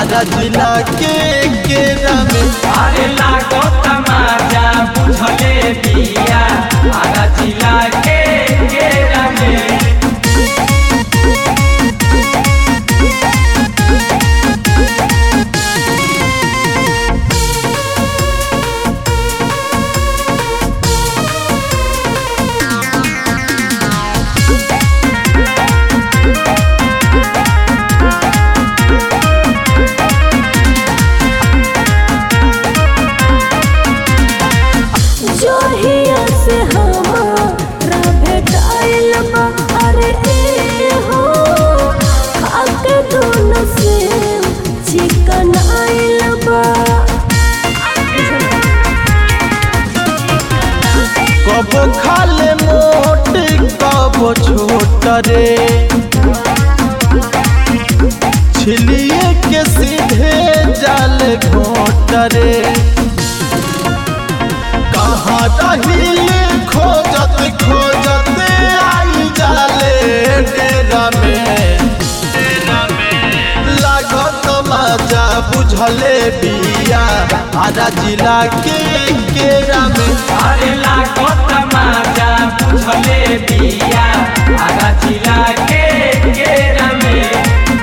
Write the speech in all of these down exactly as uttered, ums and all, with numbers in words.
आरा जिला के केरा में। अरे लागो तमाजा बुझले बिया आरा जिला के केरा में। कबो खाले मोट कबो छोट रे, छिलिए के सीधे जाल घोट रे। कहाँ रहिले खोजत खोजत आई जाले डेरा में। लागत मजा बुझले बिया आरा जिला के केरा में। अरे लागो तमाजा बुझले बिया आरा जिला के केरा में।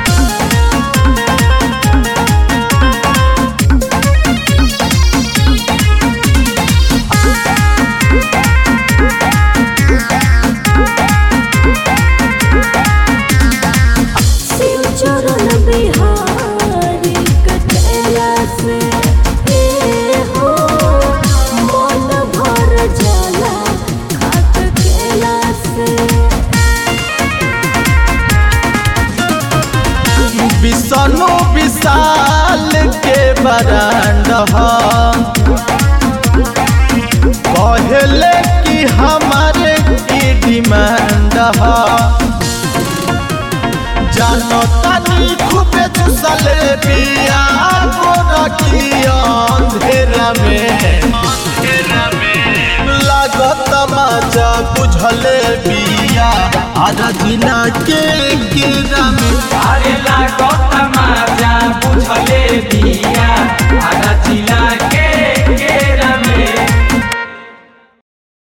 विष्णु विशाल के बरांड कहले कि हमारे की डिमांड जानो तनी खूबे चुसले बिया रखिया अंधेरा में। लागत मजा बुझले बिया आरा जिला के केरा में। अरे लागो